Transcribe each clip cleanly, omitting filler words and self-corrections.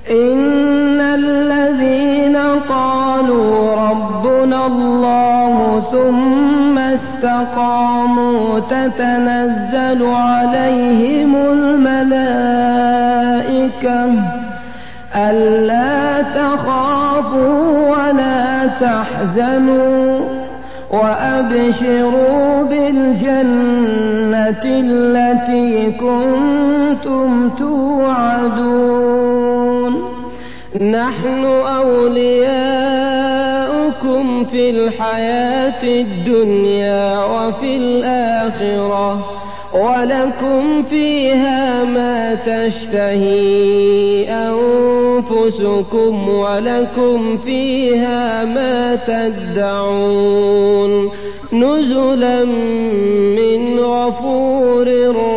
إن الذين قالوا ربنا الله ثم استقاموا تتنزل عليهم الملائكة ألا تخافوا ولا تحزنوا وأبشروا بالجنة التي كنتم توعدون نحن أولياؤكم في الحياة الدنيا وفي الآخرة ولكم فيها ما تشتهي أنفسكم ولكم فيها ما تدعون نزلا من غفور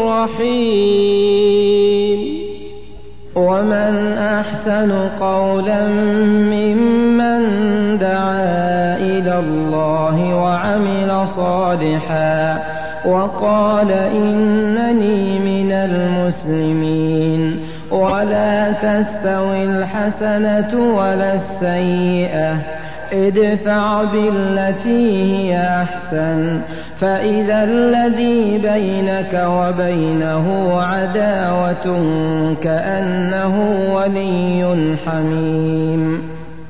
رحيم. ومن أحسن قولا ممن دعا إلى الله وعمل صالحا وقال إنني من المسلمين. ولا تستوي الحسنة ولا السيئة ادفع بالتي هي أحسن فإذا الذي بينك وبينه عداوة كأنه ولي حميم.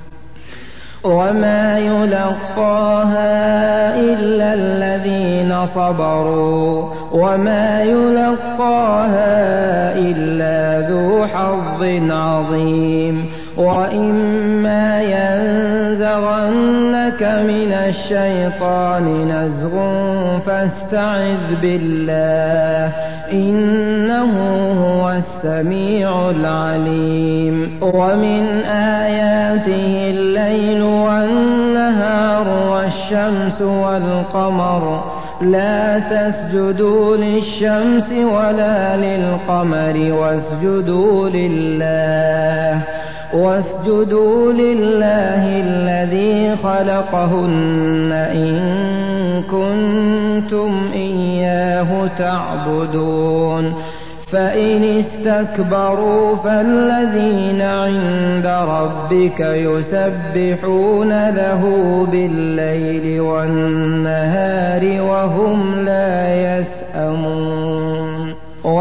وما يلقاها إلا الذين صبروا وما يلقاها إلا ذو حظ عظيم. وإما ينزغنك من الشيطان نزغ فاستعذ بالله إنه هو السميع العليم. ومن آياته الليل والنهار والشمس والقمر لا تسجدوا للشمس ولا للقمر واسجدوا لله الذي خلقهن إن كنتم إياه تعبدون. فإن استكبروا فالذين عند ربك يسبحون له بالليل والنهار وهم لا يسأمون.